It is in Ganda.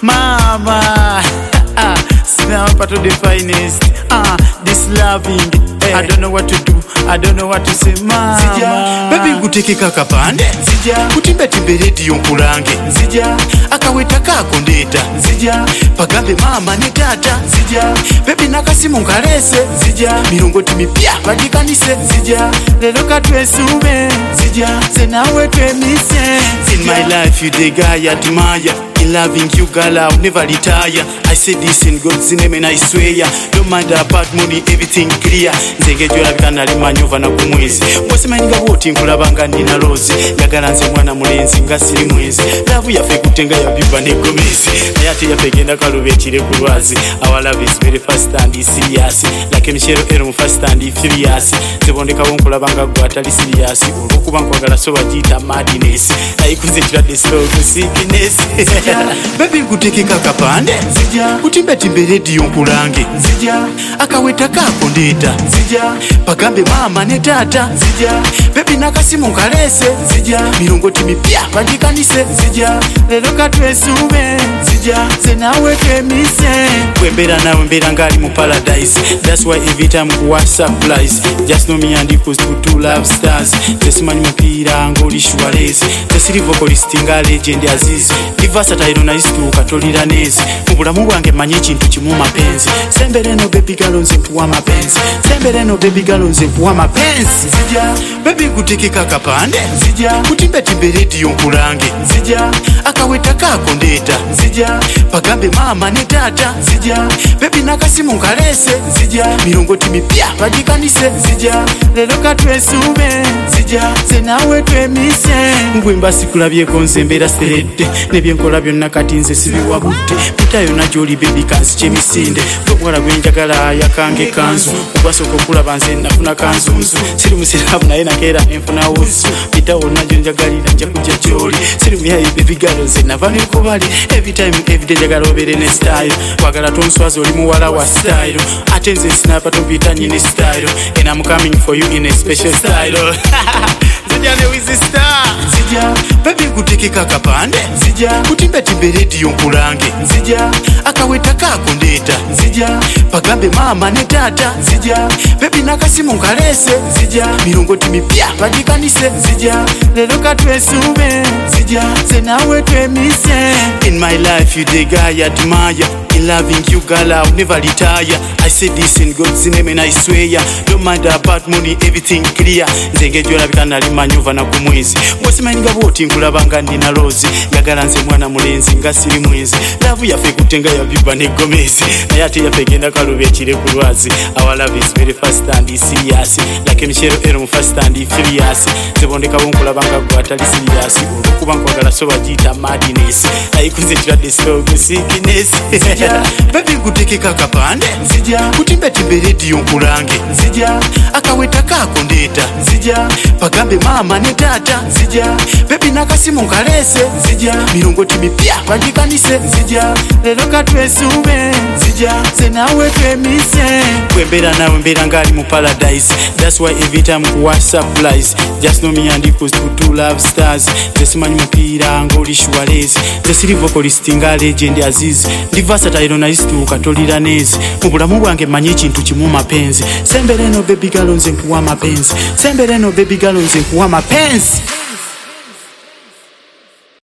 Mama. Snap to the finest. This loving. I don't know what to do. I don't know what to say, mama. Zija, baby nguteke kakapande. Zija, kutimba timbe radio nkulange. Zija, akaweta kako ndeta. Zija, pagambe mama ne tata. Zija, baby nakasimu nkalese. Zija, milongoti mipya bagikanise. Zija, lelo katwesume. Zija, senawe twemise. In my life you the guy I admire. In loving you girl I'll never retire. I say this in God's name and I swear. Don't mind about money, everything clear. Nzenge jola bikana limanyova na kumwezi. Mwese maninga woti nkulabanga nina lozi. Ngagala nze mwana mulenzi nga siri mwezi. Love yafe kutenga ya biba ne gomezi. Ayate yafe genda kalube chire kulwazi. Our love is very fast and serious. Like Michelle Ero fast and furious. Zebondeka wonkulabanga gwatali serious. Ulukuba nkwagala so wajita madness. Ayikuze kirade slow sickness. Baby nguteke kakapande. Zija, kutimba timbe radio nkulange. Zija, akaweta kako ndeta. Zija, pagambe mama ne tata. Zija, baby nakasimu nkalese. Zija, milongoti mipya bagikanise. Zija, lelo katwesume. Zija, senawe twemise. Wembera nawe mbera ngali mu paradise. That's why every time kuwa surprise. Just know me and equals to two love stars. Tesimani mupira ngoli shuarezi. Tesiri vocalist nga legend azizi. Versatile na istu katolira nezi. Mubulamu bwange manyi ekintu kimu mapenzi. Sembereno baby girl nze nkuwa mapenzi. Sembereno baby girl nze nkuwa mapenzi. Zija, baby nguteke kakapande. Zija, kutimba timbe radio nkulange. Zija, akaweta kako ndeta. Zija, pagambe mama ne tata. Zija, baby nakasimu nkalese. Zija, milongoti mipya bagikanise. Zija, lelo katwesume. Zija, senawe twemise. Mbwemba sikulabyeko nze mbeera serede. Nebyenkola byonna kati nze sibiwabudde. Pitayo na joli baby kansi kyemisinde. Gwomuwala gwenjagala yakange kanzu. Ogwasooka okulaba nze nafuna kanzunzu. Siri musiraamu naye nakeera enfuna wuzu. Pitawo najo njagalira nja kujja gyoli. Siri muyayi baby girl nze nava nekubali. Every time everyday njagala obeere ne style. Kwagala tonswaza oli muwala wa style. Ate nze sinapa tompita nyini style. And I'm coming for you in a special style. Zija ne wizi star. Zija, baby nguteke kakapande. Zija, kutimba timbe radio nkulange. Zija, akaweta kako ndeta. Zija, pagambe mama ne tata. Zija, baby nakasimu nkalese. Zija, milongoti mipya bagikanise. Zija, lelo katwesume. Zija, senawe twemise. In my life you the guy I admire. In loving you girl I'll never retire. I say this in God's name and I swear. Don't mind about money, everything clear. Nzenge jola bikana limanyova na kumwezi. Mwese maninga woti nkulabanga nina lozi. Ngagala nze mwana mulenzi nga siri mwezi. Love yafe kutenga ya biba ne gomezi. Ayate yafe genda kalube chire kulwazi. Our love is very fast and serious. Like Michelle Ero fast and furious. Zebondeka wonkulabanga gwatali serious. Ulukuba nkwagala so wajita madness. Ayikuze kirade slow sickness. baby nguteke kakapande. Zija, kutimba timbe radio nkulange. Zija, akaweta kako ndeta. Zija, pagambe mama ne tata. Zija, baby nakasimu nkalese. Zija, milongoti mipya bagikanise. Zija, lelo katwesume. Zija, senawe twemise. Wembera nawe mbera ngali mu paradise. That's why every time kuwa surprise. Just know me and equals to two love stars. Tesimanyi mupira ngoli shuarezi. Tesiri vocalist nga legend azizi. Versatile na istu katolira nezi. Mubulamu bwange manyi ekintu kimu mapenzi. Sembereno baby girl nze nkuwa mapenzi. Sembereno baby girl nze nkuwa mapenzi.